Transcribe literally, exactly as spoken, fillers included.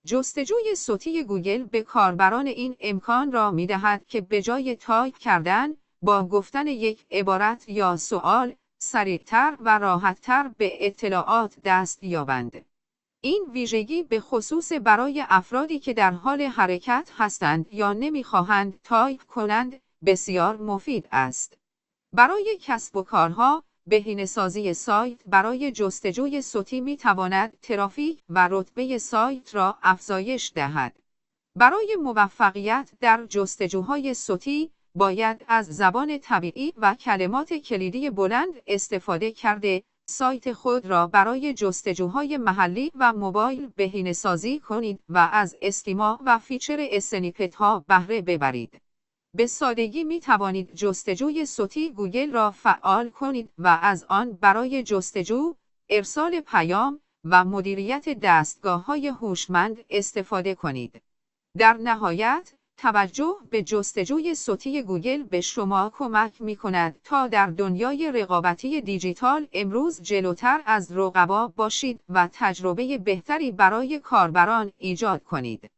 جستجوی صوتی گوگل به کاربران این امکان را می‌دهد که به جای تایپ کردن، با گفتن یک عبارت یا سوال، سریعتر و راحتتر به اطلاعات دست یابند. این ویژگی به خصوص برای افرادی که در حال حرکت هستند یا نمی‌خواهند تایپ کنند، بسیار مفید است. برای کسب و کارها، بهینه‌سازی سایت برای جستجوی صوتی می‌تواند ترافیک و رتبه سایت را افزایش دهد. برای موفقیت در جستجوهای صوتی، باید از زبان طبیعی و کلمات کلیدی بلند استفاده کرده، سایت خود را برای جستجوهای محلی و موبایل بهینه‌سازی کنید و از اسکیما و فیچر اسنیپت‌ها بهره ببرید. به سادگی می توانید جستجوی صوتی گوگل را فعال کنید و از آن برای جستجو، ارسال پیام و مدیریت دستگاه‌های هوشمند استفاده کنید. در نهایت، توجه به جستجوی صوتی گوگل به شما کمک می‌کند تا در دنیای رقابتی دیجیتال امروز جلوتر از رقبا باشید و تجربه بهتری برای کاربران ایجاد کنید.